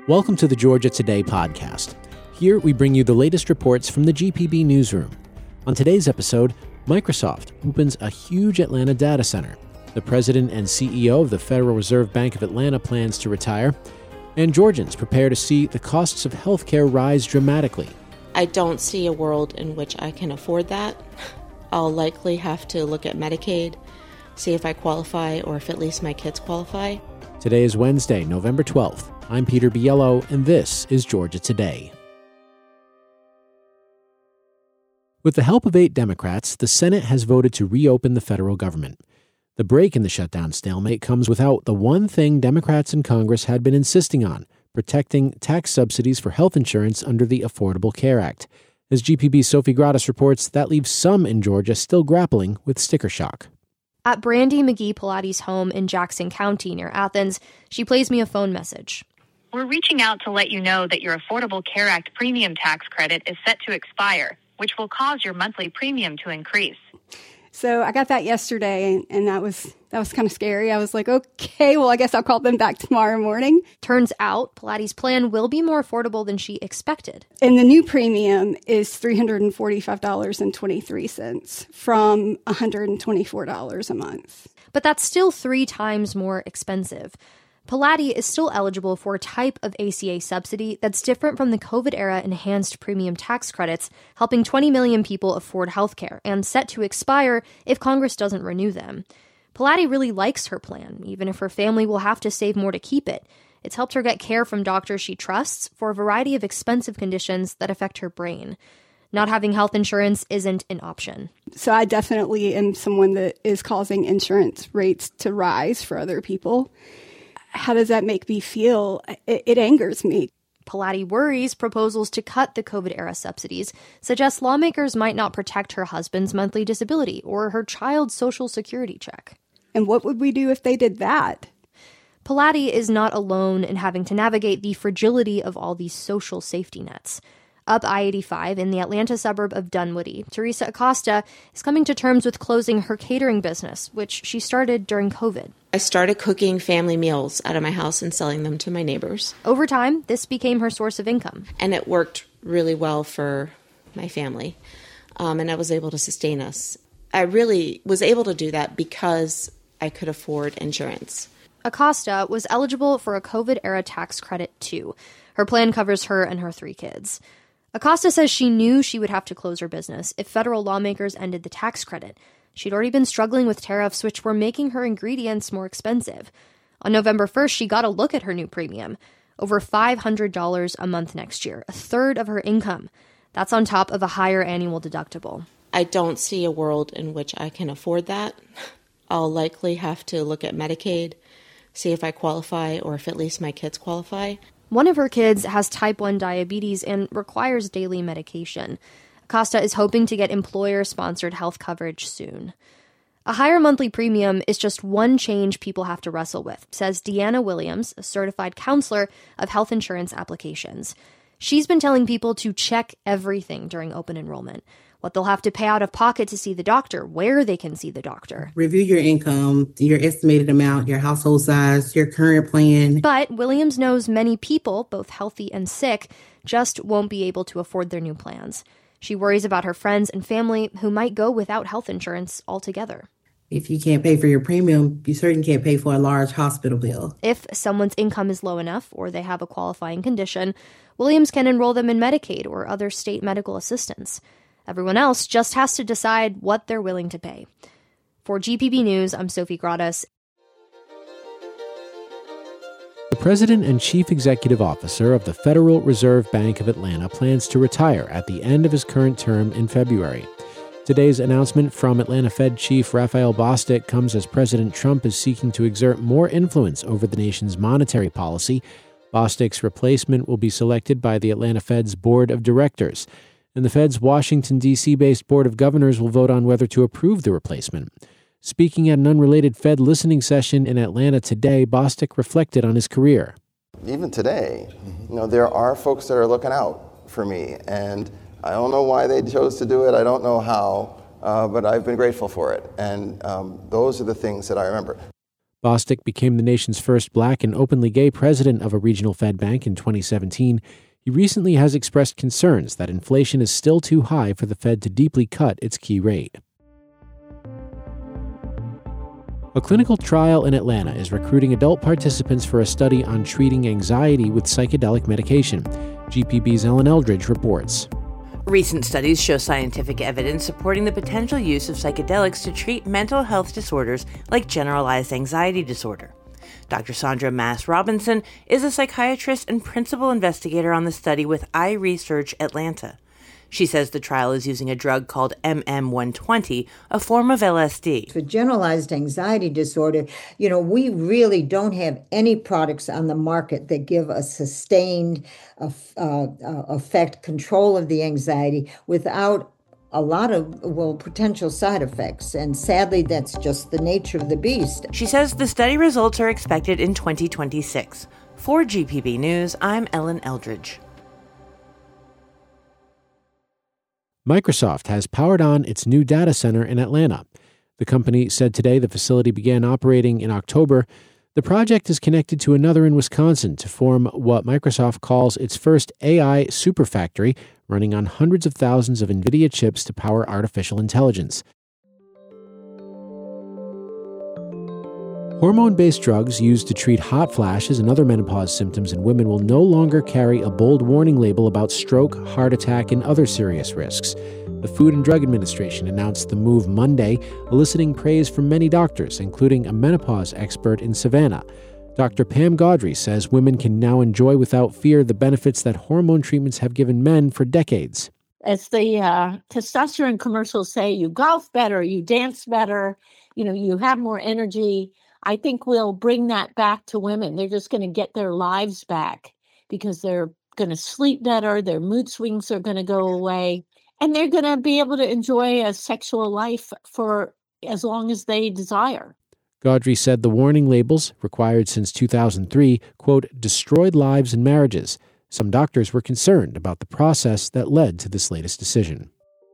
Welcome to the Georgia Today podcast. Here we bring you the latest reports from the GPB newsroom. On today's episode, Microsoft opens a huge Atlanta data center. The president and CEO of the Federal Reserve Bank of Atlanta plans to retire. And Georgians prepare to see the costs of healthcare rise dramatically. I don't see a world in which I can afford that. I'll likely have to look at Medicaid, see if I qualify or if at least my kids qualify. Today is Wednesday, November 12th. I'm Peter Biello, and this is Georgia Today. With the help of 8 Democrats, the Senate has voted to reopen the federal government. The break in the shutdown stalemate comes without the one thing Democrats in Congress had been insisting on, protecting tax subsidies for health insurance under the Affordable Care Act. As GPB's Sophie Gradas reports, that leaves some in Georgia still grappling with sticker shock. At Brandy McGee Pilates' home in Jackson County near Athens, she plays me a phone message. We're reaching out to let you know that your Affordable Care Act premium tax credit is set to expire, which will cause your monthly premium to increase. So I got that yesterday, and that was kind of scary. I was like, okay, well, I guess I'll call them back tomorrow morning. Turns out Pilates' plan will be more affordable than she expected. And the new premium is $345.23 from $124 a month. But that's still 3 times more expensive. Pilates is still eligible for a type of ACA subsidy that's different from the COVID-era enhanced premium tax credits, helping 20 million people afford healthcare, and set to expire if Congress doesn't renew them. Pilates really likes her plan, even if her family will have to save more to keep it. It's helped her get care from doctors she trusts for a variety of expensive conditions that affect her brain. Not having health insurance isn't an option. So I definitely am someone that is causing insurance rates to rise for other people. How does that make me feel? It angers me. Pilates worries proposals to cut the COVID-era subsidies suggest lawmakers might not protect her husband's monthly disability or her child's Social Security check. And what would we do if they did that? Pilates is not alone in having to navigate the fragility of all these social safety nets. Up I-85 in the Atlanta suburb of Dunwoody, Teresa Acosta is coming to terms with closing her catering business, which she started during COVID. I started cooking family meals out of my house and selling them to my neighbors. Over time, this became her source of income. And it worked really well for my family, and I was able to sustain us. I really was able to do that because I could afford insurance. Acosta was eligible for a COVID-era tax credit, too. Her plan covers her and her 3 kids. Acosta says she knew she would have to close her business if federal lawmakers ended the tax credit. She'd already been struggling with tariffs, which were making her ingredients more expensive. On November 1st, she got a look at her new premium. Over $500 a month next year, a third of her income. That's on top of a higher annual deductible. I don't see a world in which I can afford that. I'll likely have to look at Medicaid, see if I qualify or if at least my kids qualify. One of her kids has type 1 diabetes and requires daily medication. Acosta is hoping to get employer-sponsored health coverage soon. A higher monthly premium is just one change people have to wrestle with, says Deanna Williams, a certified counselor of health insurance applications. She's been telling people to check everything during open enrollment. What they'll have to pay out of pocket to see the doctor, where they can see the doctor. Review your income, your estimated amount, your household size, your current plan. But Williams knows many people, both healthy and sick, just won't be able to afford their new plans. She worries about her friends and family who might go without health insurance altogether. If you can't pay for your premium, you certainly can't pay for a large hospital bill. If someone's income is low enough or they have a qualifying condition, Williams can enroll them in Medicaid or other state medical assistance. Everyone else just has to decide what they're willing to pay. For GPB News, I'm Sophie Gradas. The President and Chief Executive Officer of the Federal Reserve Bank of Atlanta plans to retire at the end of his current term in February. Today's announcement from Atlanta Fed Chief Raphael Bostic comes as President Trump is seeking to exert more influence over the nation's monetary policy. Bostic's replacement will be selected by the Atlanta Fed's Board of Directors, and the Fed's Washington, D.C.-based Board of Governors will vote on whether to approve the replacement. Speaking at an unrelated Fed listening session in Atlanta today, Bostic reflected on his career. Even today, there are folks that are looking out for me, and I don't know why they chose to do it. I don't know how, but I've been grateful for it. And those are the things that I remember. Bostic became the nation's first black and openly gay president of a regional Fed bank in 2017. He recently has expressed concerns that inflation is still too high for the Fed to deeply cut its key rate. A clinical trial in Atlanta is recruiting adult participants for a study on treating anxiety with psychedelic medication. GPB's Ellen Eldridge reports. Recent studies show scientific evidence supporting the potential use of psychedelics to treat mental health disorders like generalized anxiety disorder. Dr. Sandra Mass-Robinson is a psychiatrist and principal investigator on the study with iResearch Atlanta. She says the trial is using a drug called MM120, a form of LSD. For generalized anxiety disorder, we really don't have any products on the market that give a sustained effect, control of the anxiety without a lot of, potential side effects. And sadly, that's just the nature of the beast. She says the study results are expected in 2026. For GPB News, I'm Ellen Eldridge. Microsoft has powered on its new data center in Atlanta. The company said today the facility began operating in October. The project is connected to another in Wisconsin to form what Microsoft calls its first AI superfactory, running on hundreds of thousands of NVIDIA chips to power artificial intelligence. Hormone-based drugs used to treat hot flashes and other menopause symptoms in women will no longer carry a bold warning label about stroke, heart attack, and other serious risks. The Food and Drug Administration announced the move Monday, eliciting praise from many doctors, including a menopause expert in Savannah. Dr. Pam Gaudry says women can now enjoy without fear the benefits that hormone treatments have given men for decades. As the testosterone commercials say, you golf better, you dance better, you have more energy. I think we'll bring that back to women. They're just going to get their lives back because they're going to sleep better, their mood swings are going to go away, and they're going to be able to enjoy a sexual life for as long as they desire. Gaudry said the warning labels, required since 2003, quote, destroyed lives and marriages. Some doctors were concerned about the process that led to this latest decision.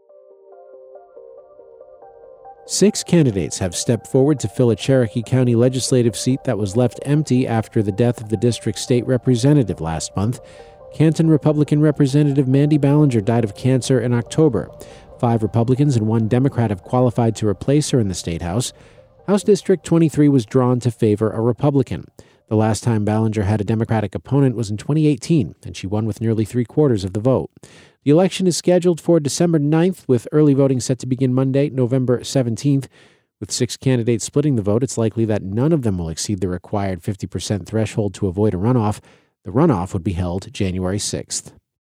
6 candidates have stepped forward to fill a Cherokee County legislative seat that was left empty after the death of the district's state representative last month. Canton Republican Representative Mandy Ballinger died of cancer in October. 5 Republicans and 1 Democrat have qualified to replace her in the State House. House District 23 was drawn to favor a Republican. The last time Ballinger had a Democratic opponent was in 2018, and she won with nearly 3/4 of the vote. The election is scheduled for December 9th, with early voting set to begin Monday, November 17th. With 6 candidates splitting the vote, it's likely that none of them will exceed the required 50% threshold to avoid a runoff. The runoff would be held January 6th.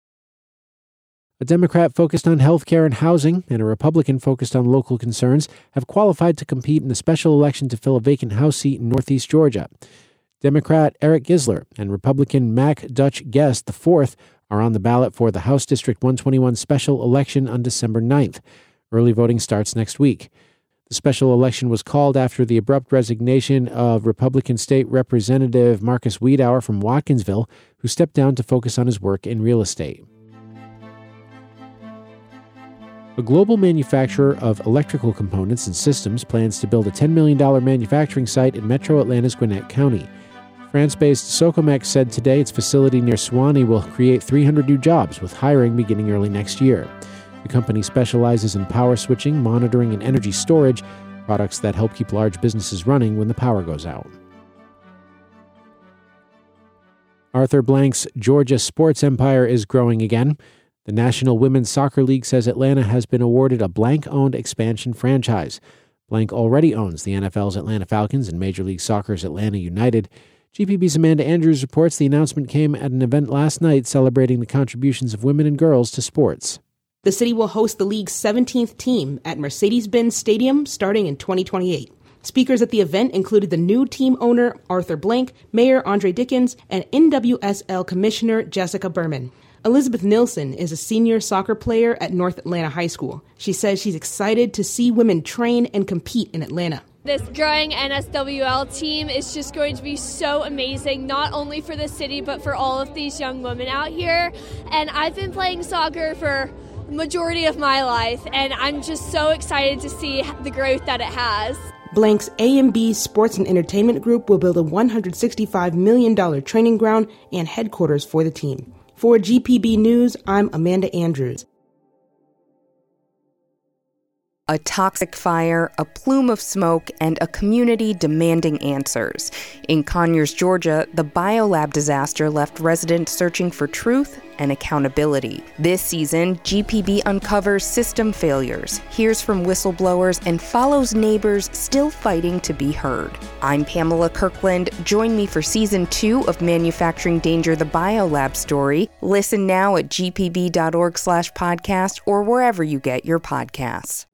A Democrat focused on health care and housing and a Republican focused on local concerns have qualified to compete in the special election to fill a vacant House seat in Northeast Georgia. Democrat Eric Gisler and Republican Mac Dutch Guest IV are on the ballot for the House District 121 special election on December 9th. Early voting starts next week. The special election was called after the abrupt resignation of Republican State Representative Marcus Wiedauer from Watkinsville, who stepped down to focus on his work in real estate. A global manufacturer of electrical components and systems plans to build a $10 million manufacturing site in Metro Atlanta's Gwinnett County. France-based Socomex said today its facility near Suwanee will create 300 new jobs, with hiring beginning early next year. The company specializes in power switching, monitoring, and energy storage, products that help keep large businesses running when the power goes out. Arthur Blank's Georgia sports empire is growing again. The National Women's Soccer League says Atlanta has been awarded a Blank-owned expansion franchise. Blank already owns the NFL's Atlanta Falcons and Major League Soccer's Atlanta United. GPB's Amanda Andrews reports the announcement came at an event last night celebrating the contributions of women and girls to sports. The city will host the league's 17th team at Mercedes-Benz Stadium starting in 2028. Speakers at the event included the new team owner, Arthur Blank, Mayor Andre Dickens, and NWSL Commissioner Jessica Berman. Elizabeth Nilsson is a senior soccer player at North Atlanta High School. She says she's excited to see women train and compete in Atlanta. This growing NSWL team is just going to be so amazing, not only for the city, but for all of these young women out here. And I've been playing soccer for the majority of my life, and I'm just so excited to see the growth that it has. Blank's A&B Sports and Entertainment Group will build a $165 million training ground and headquarters for the team. For GPB News, I'm Amanda Andrews. A toxic fire, a plume of smoke, and a community demanding answers. In Conyers, Georgia, the biolab disaster left residents searching for truth and accountability. This season, GPB uncovers system failures, hears from whistleblowers, and follows neighbors still fighting to be heard. I'm Pamela Kirkland. Join me for Season 2 of Manufacturing Danger, the Biolab Story. Listen now at gpb.org/podcast or wherever you get your podcasts.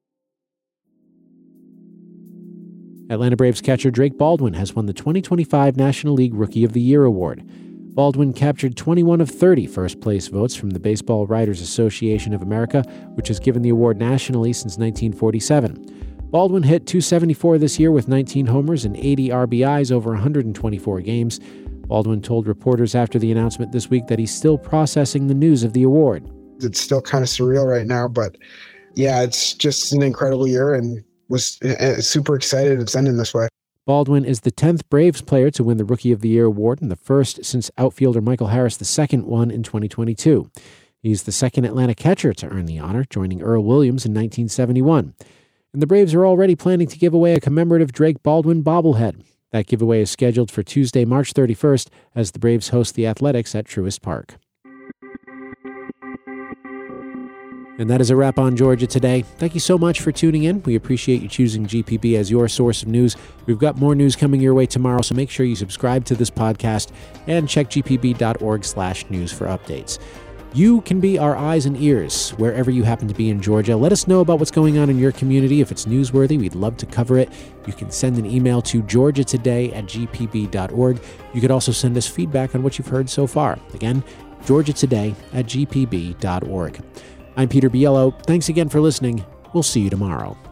Atlanta Braves catcher Drake Baldwin has won the 2025 National League Rookie of the Year award. Baldwin captured 21 of 30 first-place votes from the Baseball Writers Association of America, which has given the award nationally since 1947. Baldwin hit .274 this year with 19 homers and 80 RBIs over 124 games. Baldwin told reporters after the announcement this week that he's still processing the news of the award. It's still kind of surreal right now, but yeah, it's just an incredible year and was super excited it's ending this way. Baldwin is the 10th Braves player to win the Rookie of the Year award and the first since outfielder Michael Harris II won in 2022. He's the second Atlanta catcher to earn the honor, joining Earl Williams in 1971. And the Braves are already planning to give away a commemorative Drake Baldwin bobblehead. That giveaway is scheduled for Tuesday, March 31st, as the Braves host the Athletics at Truist Park. And that is a wrap on Georgia Today. Thank you so much for tuning in. We appreciate you choosing GPB as your source of news. We've got more news coming your way tomorrow, so make sure you subscribe to this podcast and check gpb.org/news for updates. You can be our eyes and ears wherever you happen to be in Georgia. Let us know about what's going on in your community. If it's newsworthy, we'd love to cover it. You can send an email to georgiatoday@gpb.org. You could also send us feedback on what you've heard so far. Again, georgiatoday@gpb.org. I'm Peter Biello. Thanks again for listening. We'll see you tomorrow.